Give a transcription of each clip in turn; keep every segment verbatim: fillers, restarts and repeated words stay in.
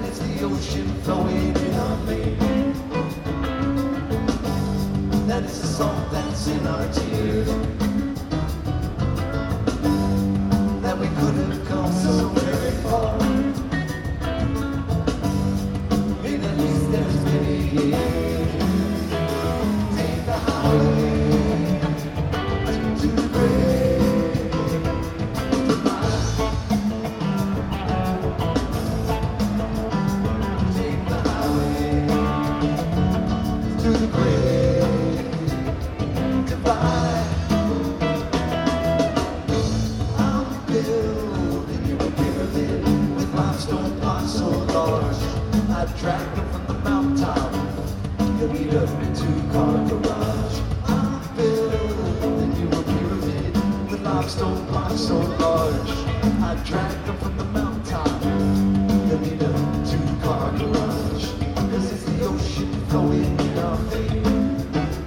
and it's the ocean flowing in our veins. That is the salt that's in our tears. That we could have come so very far. In at least as many years. Take the highway to the grave. Goodbye. Take the highway to the grave. Goodbye. I'm building you a pyramid with limestone blocks so large. I dragged them from the mountaintop. You'll meet up in two-car garage. I'm building you a pyramid with limestone blocks so large. I dragged them from the mountaintop. You'll meet up in two-car garage. 'Cause it's the ocean flowing in our veins.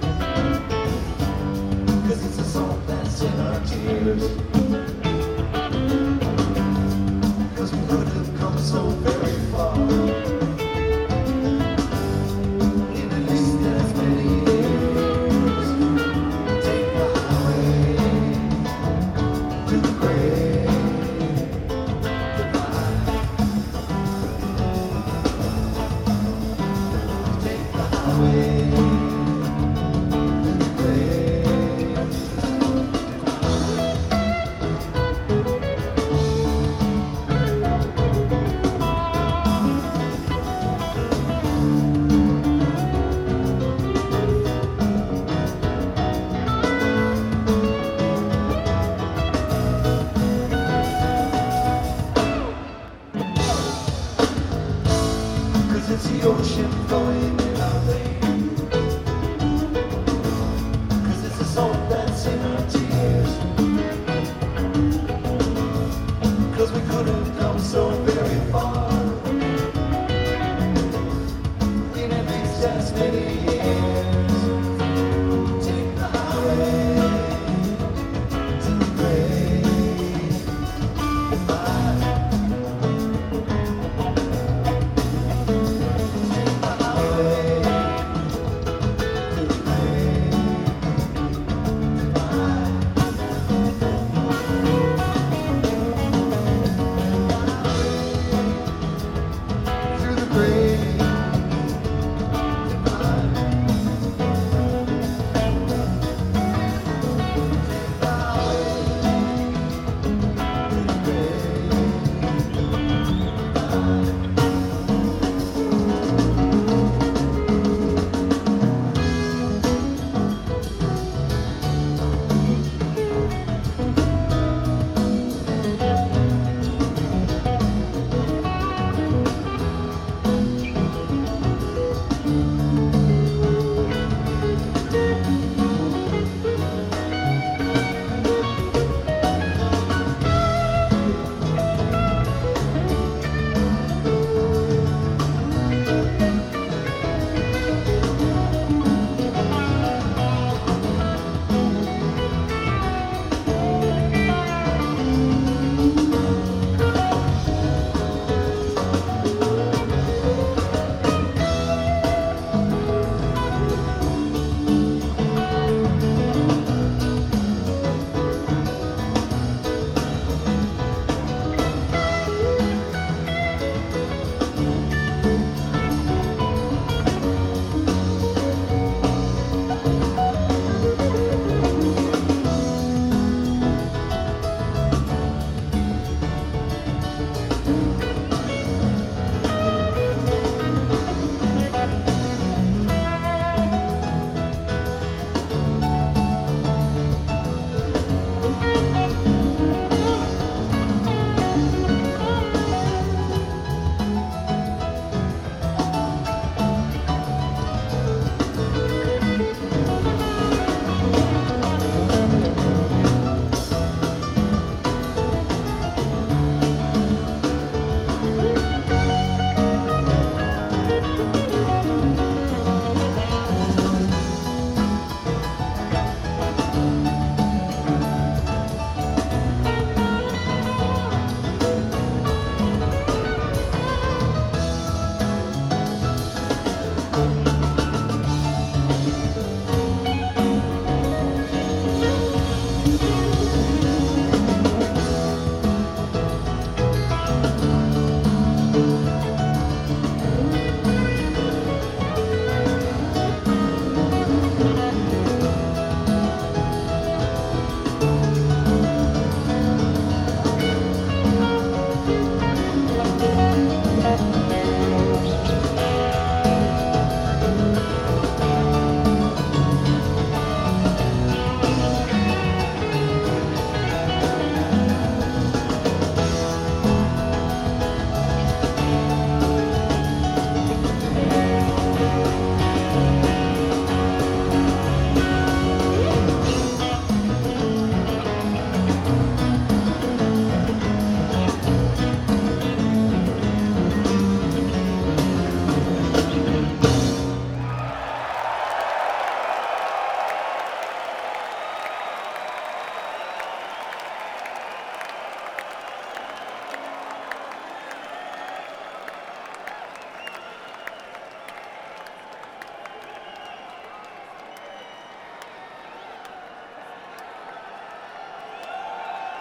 'Cause it's the salt that's in our tears. 'Cause we could have come so very far. In at least as many years. Take the highway to the grave. Goodbye. Take the highway to the grave. Cause it's the ocean flowing in our veins.